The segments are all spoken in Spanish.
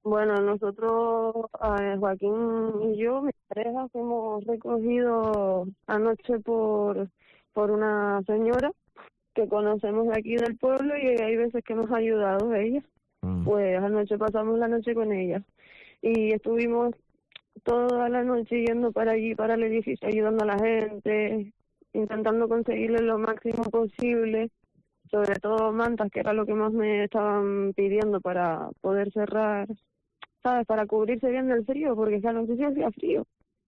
Bueno, nosotros, Joaquín y yo, mi pareja, fuimos recogidos anoche por una señora que conocemos de aquí del pueblo y hay veces que nos ha ayudado ella. Pues anoche pasamos la noche con ella y estuvimos toda la noche yendo para allí, para el edificio, ayudando a la gente, intentando conseguirle lo máximo posible, sobre todo mantas, que era lo que más me estaban pidiendo para poder cerrar, ¿sabes? Para cubrirse bien del frío, porque esa noche sí hacía frío.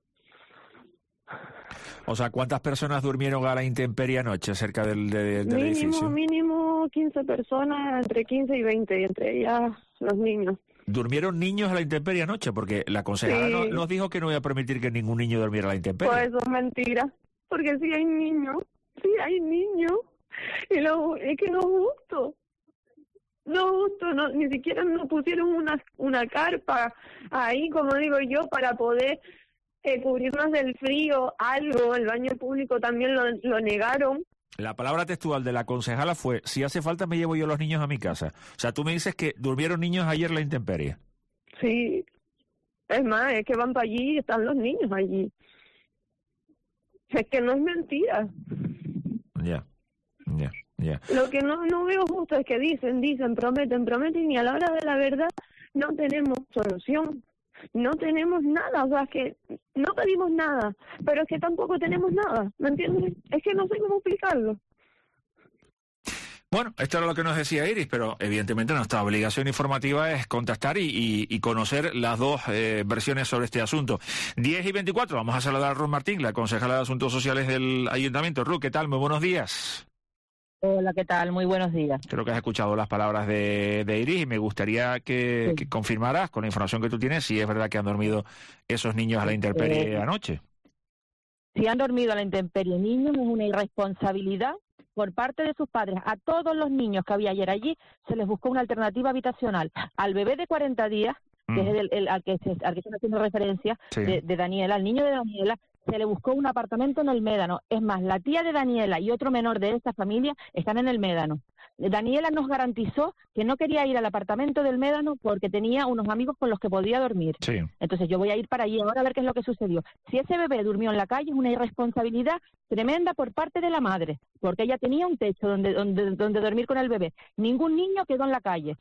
O sea, ¿cuántas personas durmieron a la intemperie anoche cerca del edificio? Mínimo 15 personas, entre 15 y 20, y entre ellas los niños. ¿Durmieron niños a la intemperie anoche? Porque la concejala Sí. nos dijo que no iba a permitir que ningún niño durmiera a la intemperie. Pues eso es mentira, porque sí hay niños. Y es que no es justo. No, ni siquiera nos pusieron una carpa ahí, como digo yo, para poder cubrirnos del frío, algo. El baño público también lo negaron. La palabra textual de la concejala fue: si hace falta me llevo yo los niños a mi casa. O sea, tú me dices que durmieron niños ayer en la intemperie. Sí, es más, es que van para allí y están los niños allí. Es que no es mentira. Ya. Lo que no veo justo es que dicen, prometen, y a la hora de la verdad no tenemos solución. No tenemos nada, o sea, es que no pedimos nada, pero es que tampoco tenemos nada, ¿me entiendes? Es que no sé cómo explicarlo. Bueno, esto era lo que nos decía Iris, pero evidentemente nuestra obligación informativa es contactar y conocer las dos versiones sobre este asunto. 10:24, vamos a saludar a Ruth Martín, la concejala de Asuntos Sociales del Ayuntamiento. Ruth, ¿qué tal? Muy buenos días. Hola, ¿qué tal? Muy buenos días. Creo que has escuchado las palabras de Iris y me gustaría que confirmaras con la información que tú tienes si es verdad que han dormido esos niños a la intemperie anoche. Si han dormido a la intemperie niños, es una irresponsabilidad por parte de sus padres. A todos los niños que había ayer allí se les buscó una alternativa habitacional. Al bebé de 40 días, que es al que se está haciendo referencia, Sí. de Daniela, al niño de Daniela, se le buscó un apartamento en el Médano. Es más, la tía de Daniela y otro menor de esta familia están en el Médano. Daniela nos garantizó que no quería ir al apartamento del Médano porque tenía unos amigos con los que podía dormir. Sí. Entonces yo voy a ir para allí ahora a ver qué es lo que sucedió. Si ese bebé durmió en la calle, es una irresponsabilidad tremenda por parte de la madre, porque ella tenía un techo donde dormir con el bebé. Ningún niño quedó en la calle.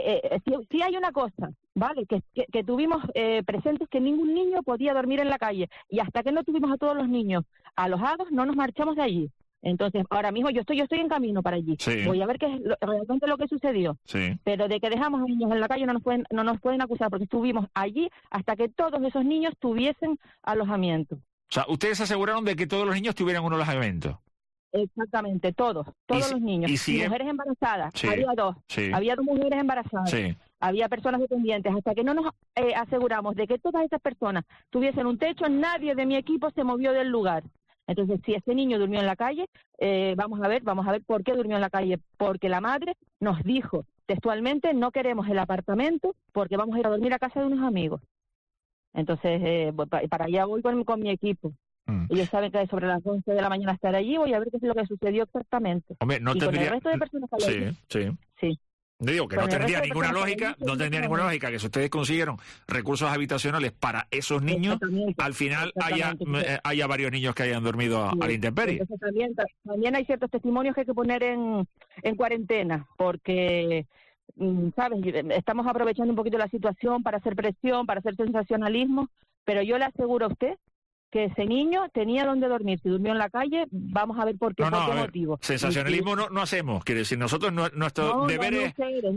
Sí hay una cosa, ¿vale? Que tuvimos presentes, que ningún niño podía dormir en la calle, y hasta que no tuvimos a todos los niños alojados, no nos marchamos de allí. Entonces, ahora mismo yo estoy en camino para allí. Sí. Voy a ver qué es realmente lo que sucedió. Sí. Pero de que dejamos a niños en la calle no nos pueden acusar, porque estuvimos allí hasta que todos esos niños tuviesen alojamiento. O sea, ustedes aseguraron de que todos los niños tuvieran un alojamiento. Exactamente, todos los niños. Y mujeres embarazadas, Sí. había dos mujeres embarazadas, Sí. había personas dependientes. Hasta que no nos aseguramos de que todas esas personas tuviesen un techo, nadie de mi equipo se movió del lugar. Entonces, si ese niño durmió en la calle, vamos a ver por qué durmió en la calle. Porque la madre nos dijo textualmente: no queremos el apartamento porque vamos a ir a dormir a casa de unos amigos. Entonces, para allá voy con mi equipo. Ellos saben que sobre las 11 de la mañana estaré allí, voy a ver qué es lo que sucedió exactamente. Hombre, no y tendría... con el resto de personas que hay allí. Sí. Digo que no Con el tendría resto de ninguna personas lógica, que hay allí, ninguna lógica que si ustedes consiguieron recursos habitacionales para esos niños, al final haya varios niños que hayan dormido a la intemperie. Entonces también hay ciertos testimonios que hay que poner en cuarentena, porque, ¿sabes? Estamos aprovechando un poquito la situación para hacer presión, para hacer sensacionalismo, pero yo le aseguro a usted que ese niño tenía donde dormir. Si durmió en la calle, vamos a ver por qué motivo. Sensacionalismo no hacemos. Quiere decir, nosotros nuestro deber es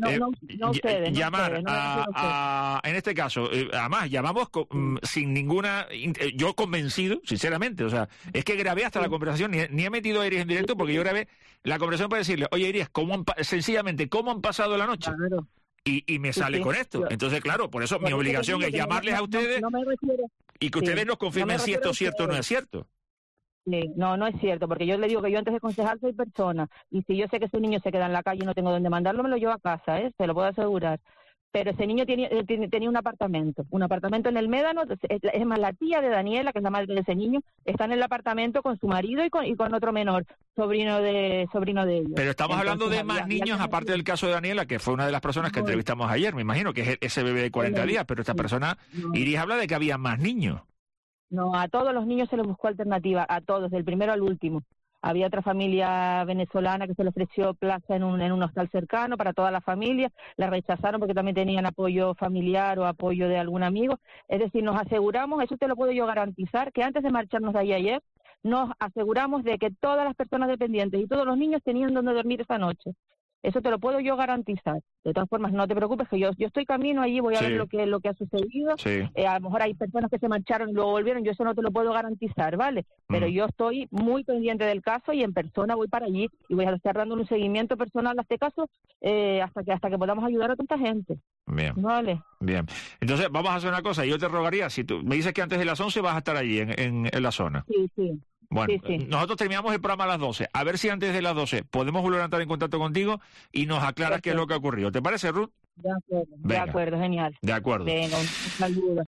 llamar en este caso, además llamamos sin ninguna... yo convencido, sinceramente, o sea, es que grabé hasta la conversación, ni he metido a Iris en directo, porque yo grabé la conversación para decirle: oye, Iris, sencillamente, ¿cómo han pasado la noche? Claro. Y me sale con esto. Entonces, claro, por eso mi obligación es llamarles a ustedes y que ustedes nos confirmen si esto es cierto o no es cierto. Sí, no es cierto, porque yo le digo que yo antes de concejal soy persona, y si yo sé que ese niño se queda en la calle y no tengo dónde mandarlo, me lo llevo a casa, se lo puedo asegurar. pero ese niño tenía un apartamento en el Médano. Es más, la tía de Daniela, que es la madre de ese niño, está en el apartamento con su marido y con otro menor, sobrino de ellos. Pero estamos hablando de más niños, aparte del caso de Daniela, que fue una de las personas que entrevistamos ayer, me imagino, que es ese bebé de 40 días, pero esta persona, Iris, habla de que había más niños. No, a todos los niños se les buscó alternativa, a todos, del primero al último. Había otra familia venezolana que se le ofreció plaza en un hostal cercano para toda la familia, la rechazaron porque también tenían apoyo familiar o apoyo de algún amigo. Es decir, nos aseguramos, eso te lo puedo yo garantizar, que antes de marcharnos de ahí ayer, nos aseguramos de que todas las personas dependientes y todos los niños tenían donde dormir esa noche. Eso te lo puedo yo garantizar. De todas formas, no te preocupes, que yo estoy camino allí, voy a ver lo que ha sucedido. A lo mejor hay personas que se marcharon y luego volvieron, yo eso no te lo puedo garantizar, ¿vale? Pero yo estoy muy pendiente del caso y en persona voy para allí y voy a estar dando un seguimiento personal a este caso hasta que podamos ayudar a tanta gente. Bien. Vale. Bien. Entonces, vamos a hacer una cosa. Yo te rogaría, si tú me dices que antes de las 11 vas a estar allí en la zona. Sí. Bueno, sí. Nosotros terminamos el programa a las 12. A ver si antes de las 12 podemos volver a entrar en contacto contigo y nos aclaras qué es lo que ha ocurrido. ¿Te parece, Ruth? De acuerdo, genial. De acuerdo. Venga, un saludo.